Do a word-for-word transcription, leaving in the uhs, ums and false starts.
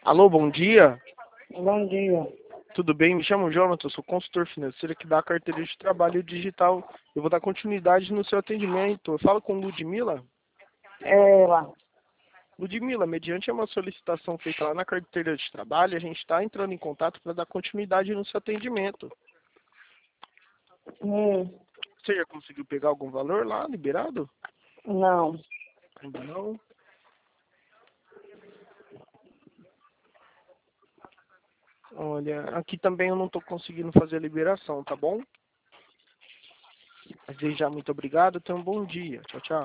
Alô, bom dia. Bom dia. Tudo bem? Me chamo Jonathan, sou consultor financeiro aqui da carteira de trabalho digital. Eu vou dar continuidade no seu atendimento. Eu falo com Ludmila. É lá. Ludmila, mediante uma solicitação feita lá na carteira de trabalho, a gente está entrando em contato para dar continuidade no seu atendimento. Hum, Você já conseguiu pegar algum valor lá, liberado? não. Ainda não? Olha, aqui também eu não estou conseguindo fazer a liberação, tá bom? Mas desde já, muito obrigado. Tenha um bom dia. Tchau, tchau.